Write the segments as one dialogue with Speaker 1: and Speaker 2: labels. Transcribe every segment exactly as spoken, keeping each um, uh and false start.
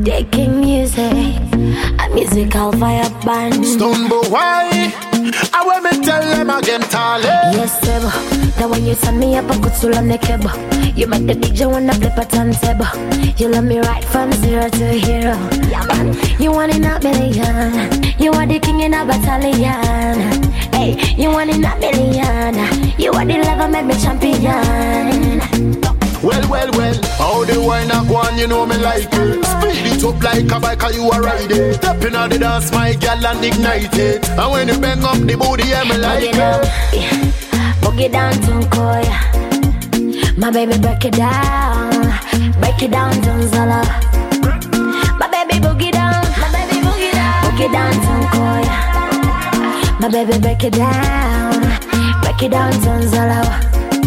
Speaker 1: Taking music, a musical fire band.
Speaker 2: Stone boy, I want me tell them again, Tale.
Speaker 1: Yes, sir. Now when you send me up, I could still on the cable. You make the D J wanna flip a turntable. You love me right from zero to hero. Yeah, man. You want it not million. You are the king in a battalion. Hey, you want it not million. You are the level make me champion.
Speaker 2: Well, well, well, how the wine a go on, you know me like it. Speed it up like a bike, you a ride it. Stepping on the dance, my gal, and ignite it. And when you bang up the booty, yeah, me like it.
Speaker 1: Boogie down to Koya. My baby break it down. Break it down to Zala. My baby boogie down. My baby boogie down. Boogie down to Koya. My baby break it down. Break it down to Zala.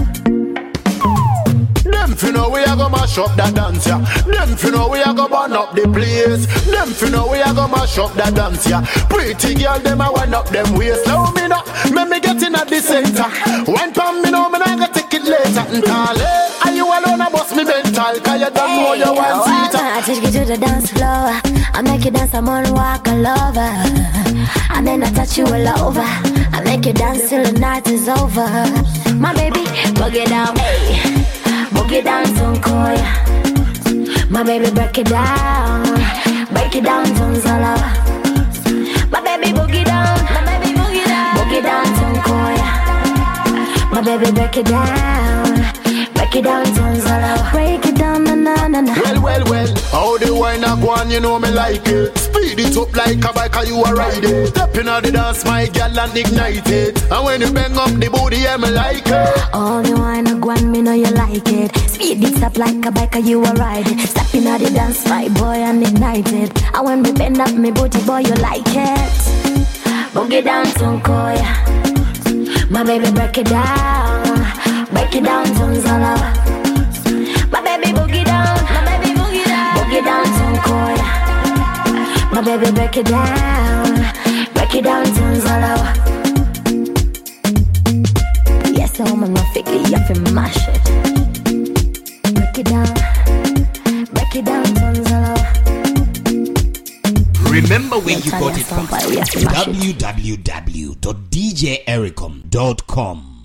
Speaker 2: Them fi know we a go mash up that dance, yeah. Them fi know we a go burn up the place. Them fi know we a go mash up that dance, yeah. Pretty girl, them a wind up them waist. Now me know, me me get in at the center. One time me know me nah go take it later. Ntale, are you alone a bust me mental? Cause you don't know you want sweeter.
Speaker 1: I take you to the dance floor. I make you dance, I'm on walk all over. And then I touch you all over. I make you dance till the night is over. My baby, boogie down, hey. Boogie down to Koya. My baby break it down. Break it down to Zala. My baby boogie down. My baby boogie down. Boogie down to Koya. My baby break it down. Break it down to Zala. Break it down, na na na na.
Speaker 2: Well, well, well, how the wine a go on, you know me like it. Speed it up like a bike, you a ride it. Stepping on the dance, my gal, and ignite it. And when you bang up the booty, yeah, me like it.
Speaker 1: All the wine a go on, me know you like it. Speed it up like a bike, you a ride it. Stepping on the dance, my boy, and ignite it. And when we bend up, me booty, boy, you like it. Boogie down to Koya. My baby break it down. Break it down to Zala. My baby boogie down. My baby boogie down. Boogie down to Koya. My baby break it down. Break it down to Zala. Yes, I'm gonna figure you have to mash it. Break it down. Break it down to Zala.
Speaker 3: Remember where you got it from. w w w dot d j ericom dot com